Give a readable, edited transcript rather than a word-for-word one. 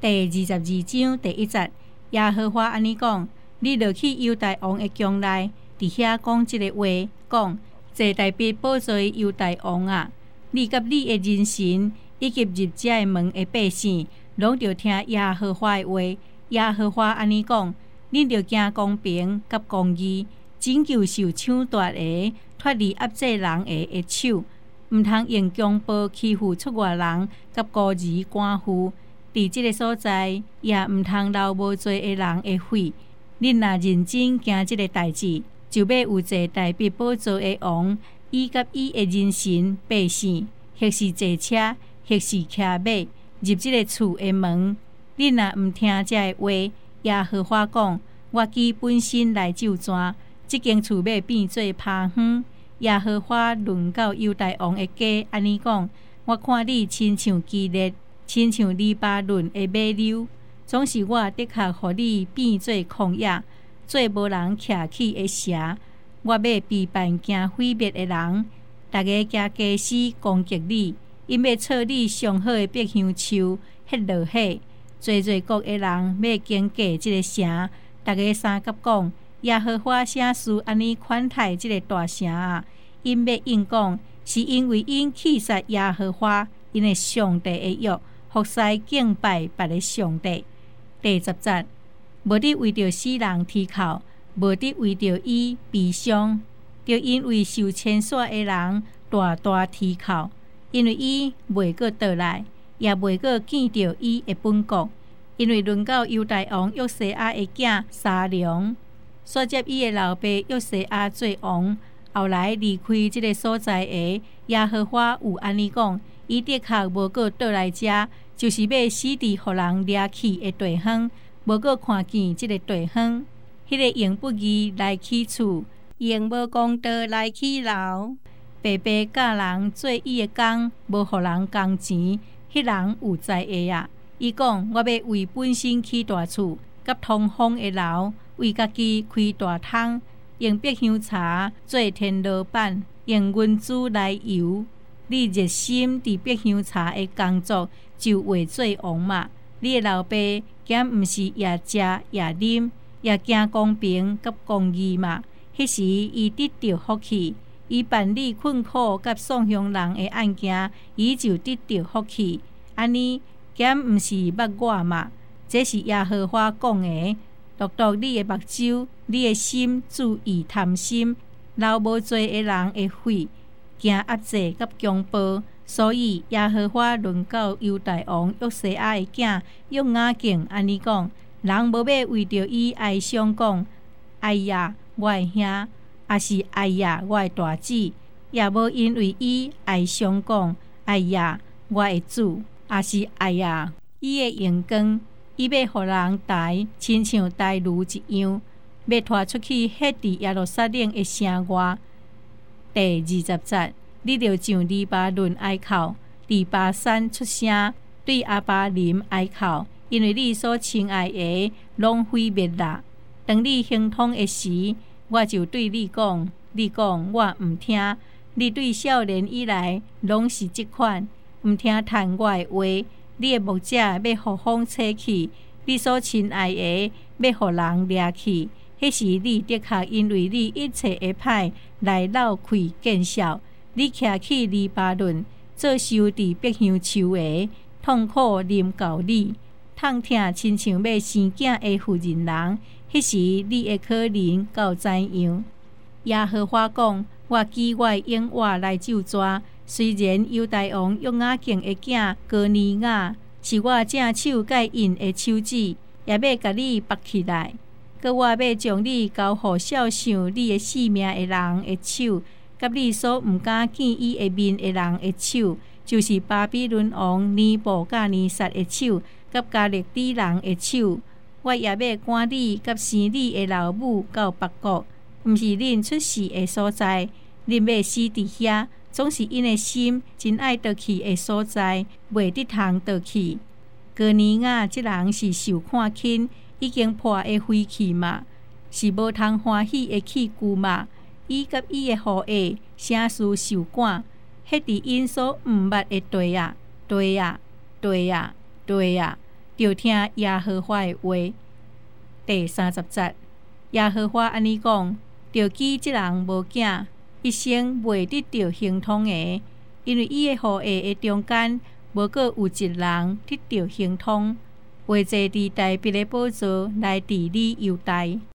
第22章第1节，耶和华安尼讲：你落去犹大王的宫内，伫遐讲即个话，讲：坐大笔宝座的犹大王啊，你甲你的人臣以及入遮的门的百姓，拢着听耶和华的话。耶和华安尼讲：恁着行公平甲公义，拯救受抢夺的，脱离压制人的手，毋通用强暴欺负出外人甲孤儿寡妇。伫即个所在，也毋通流无罪的人的血。恁若认真行即个代志，就要有坐大笔宝座的王，伊甲伊的人臣百姓，或是坐车，或是骑马，入即个厝的门。恁若毋听这个话，耶和华讲：我基本身来救抓，即间厝要变做趴园。耶和华论到犹大王的家，安尼讲：我看你亲像基列，亲像黎巴嫩的马溜，总是我的确互你变做旷野，做无人徛起的城。我要批判惊毁灭的人，大家加家私攻击你，因要撮你上好的百香树迄落火。侪国的人要经过即个城，大家三甲讲：耶和华啥事安尼款待即个大城啊？因要应讲，是因为因弃杀耶和华，因的上帝的约，服侍敬拜别个上帝。第10节，无得为着死人啼哭，无得为着伊悲伤，就因为受牵线的人大大啼哭，因为伊袂阁倒来，也袂阁见着伊的本国。因为论到犹大王约西亚的囝沙龙，所接伊的老爸约西亚做王，后来离开即个所在的耶和华有安尼讲：伊的确无阁倒来遮，就是要死伫互人掠去的地方，无阁看见即个地方。迄个用不义来起厝，用无公道来起牢，白白教人做伊的工，无互人工钱，迄人有灾厄啊！伊讲：我要为本身起大厝，甲通风的楼，为家己开大桶，用百香茶做天罗板，用银珠来油。你热心伫百香茶的工作，就会做王嘛。你的老爸兼毋是也食也啉，也行公平甲公义嘛。迄时伊得到福气，伊办理困苦甲送乡人的案件，伊就得到福气。安尼。兼毋是捌我嘛？这是耶和华讲的。独独你的目睭，你的心注意贪心，流无罪的人的血，惊压制甲强暴。所以耶和华论到犹大王约西亚的囝约雅敬安尼讲：人无要为着伊哀伤讲：哎呀，我的兄，也是哎呀，我的大姊，也无因为伊哀伤讲：哎呀，我的主。也是哎呀，伊的阳光，伊要互人抬，亲像抬驴一样，要拖出去迄伫耶路撒冷的城外。第20节，你着上黎巴嫩哀哭，伫巴山出声，对阿巴林哀哭，因为你所亲爱的拢毁灭啦。当你行通的时，我就对你讲，你讲我毋听。你对少年以来拢是即款。毋听谈我的话，你的牧者要互风吹去，你所亲爱的要互人掠去。迄时你的确因为你一切的歹来闹开见笑。你徛去黎巴嫩，做收伫百香树的，痛苦临到你，痛疼亲像要生囝的妇人人。迄时你会可能到怎样？耶和华讲：我记我的永活来救抓。虽然犹大王约雅敬的囝哥尼雅是我正手甲因的手指，也要甲你拔起来。搁我要将你交互孝想你的性命的人的手，甲你所毋敢见伊的面的人的手，就是巴比伦王尼布甲尼撒的手，甲加勒底人的手。我也要赶你甲生你的老母到别国，毋是恁出世的所在，恁要死伫遐。总是因的心真爱倒去的所在，袂得通倒去。哥尼雅这人是受看轻，已经破的飞去嘛，是无通欢喜的器具嘛。伊甲伊的后裔，啥事受赶，迄伫因所毋捌的地啊，地啊，地啊，地啊！ 就听耶和华的话。第30节，耶和华安尼讲：着记即人无囝，一生袂得到亨通的，因为伊的后裔的中间无过有一人得到亨通，会坐伫大卫的宝座来治理犹大。